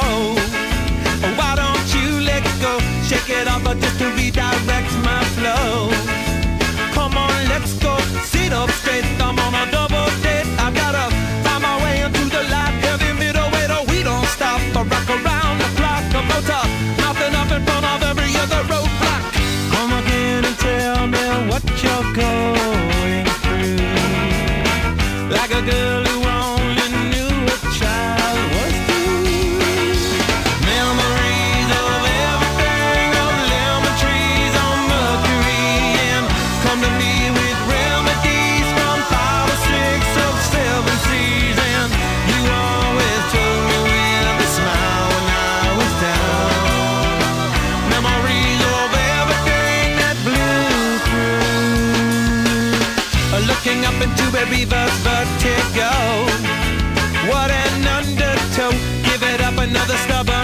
Why don't you let go? Shake it off just to redirect my flow. Come on, let's go. Sit up straight. I'm on a double date. I gotta find my way into the light. Heavy middleweight. We don't stop. I rock around the clock. A motor mounting up in front of every other roadblock. Come again and tell me what you're going through. Like a girl who only knew a child was through. Memories of everything, of lemon trees on Mercury, and come to me with remedies from 5 or 6 of 7 seas. And you always told me with a smile when I was down. Memories of everything that blew through. Looking up into a reverse vertigo. What an undertow. Give it up another stubborn